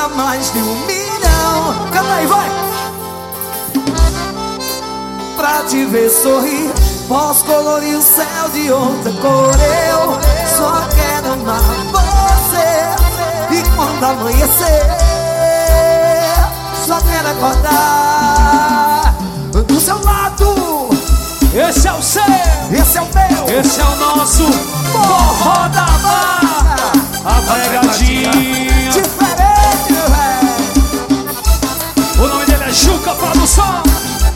Caça mais de 1 milhão. Canta aí, vai! Pra te ver sorrir, posso colorir o céu de outra cor. Eu só quero amar você. E quando amanhecer, só quero acordar do seu lado. Esse é o seu, esse é o meu, esse é o nosso Forró da Barra. A pegadinha diferente, velho. O nome dele é Juca Produção.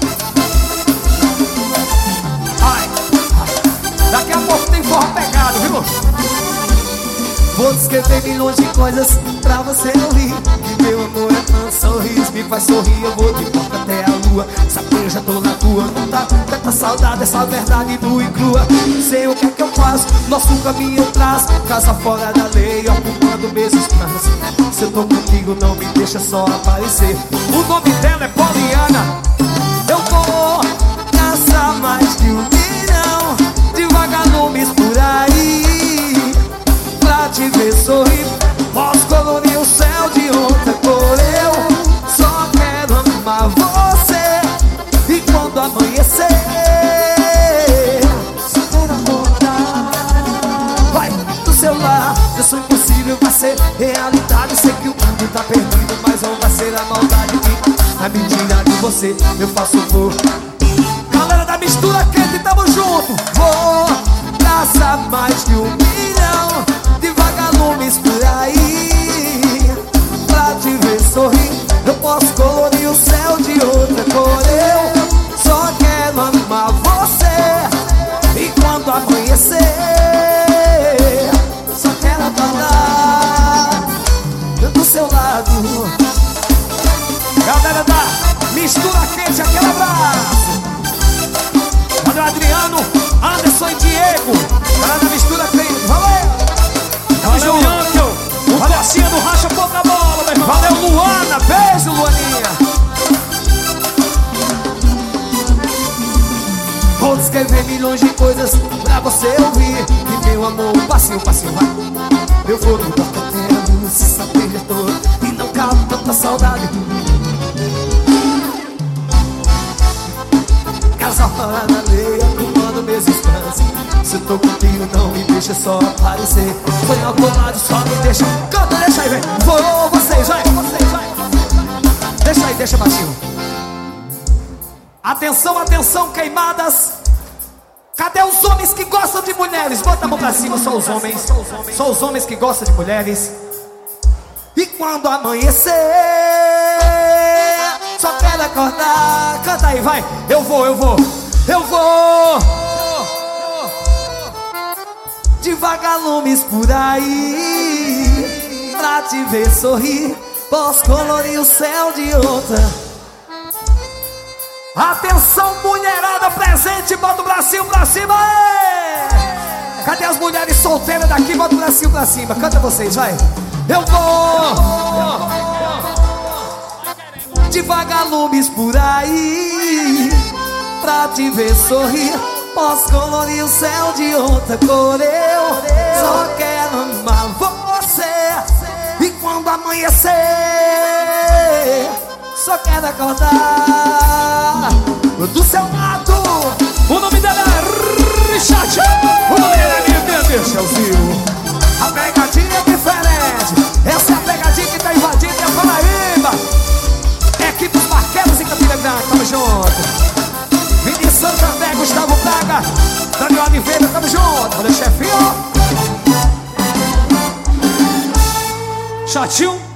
Ai, daqui a pouco tem forró pegado, viu? Vou descrever milhões de coisas pra você ouvir. E meu amor é tanto sorriso, me faz sorrir. Eu vou de porta até a lua, sabe que eu já tô na tua. Não dá tanta saudade, essa verdade nua e crua. Sei o que é que eu faço, nosso caminho eu traço. Casa fora da lei, ocupando mesmos planos. Se eu tô contigo, não me deixa só aparecer. O nome dela é Poliana. Eu vou caçar mais de 1 milhão de vagalumes por aí. Pra te ver sorrir, posso colorir o céu de outra cor. Eu só quero amar você. E quando amanhecer, só quero acordar. Vai do seu lado, eu sou impossível, vai ser realidade. Sei que o mundo tá perdido, mas não vai ser a maldade que a mentira de você eu faço por. Galera da mistura quente, tamo junto. Vou caçar mais de 1 milhão de vagalumes por aí. Pra te ver sorrir, eu posso colorir o céu de outra cor. Eu só quero amar você. E quando amanhecer, só quero acordar do seu lado. Galera da mistura quente, aquele abraço. Cadê o Adriano, Anderson e Diego? Galera da mistura quente, valeu! Valeu, Yankel. O Cocinha do Racha Pouca Bola, meu irmão. Valeu, Luana, beijo, Luaninha. Vou descrever milhões de coisas pra você ouvir. E meu amor, passinho, passinho, vai. Eu vou do quarto até a luz, saber de todo. E não cabe tanta saudade. Casa fora da lei, acumulando meus instantes. Se eu tô contigo, não me deixa só aparecer. Foi ao teu lado, só me deixa. Canta, deixa aí, vem. Vou, vocês, vai. Deixa aí, deixa baixinho. Atenção, atenção, queimadas. Cadê os homens que gostam de mulheres? Bota a mão pra cima, só os homens. Só os homens que gostam de mulheres. E quando amanhecer, só quero acordar. Canta aí, vai. Eu vou de vagalumes por aí. Pra te ver sorrir, posso colorir o céu de outra. Atenção, mulherada presente, bota o bracinho pra cima. Ei! Cadê as mulheres solteiras daqui? Bota o bracinho pra cima. Canta vocês, vai. Eu vou de vagalumes por aí. Pra te ver sorrir, posso colorir o céu de outra cor. Eu só quero amar você. E quando amanhecer, só quero acordar do seu lado. O nome dela é Richard. O nome dela é Michelzinho. A pegadinha é diferente. Essa é a pegadinha que tá invadindo a Paraíba. Equipe dos Barqueiros em Campina Grande, tamo junto. Vini Santander, Gustavo Braga, Daniel Oliveira, tamo junto. Olha, chefinho. Chatinho.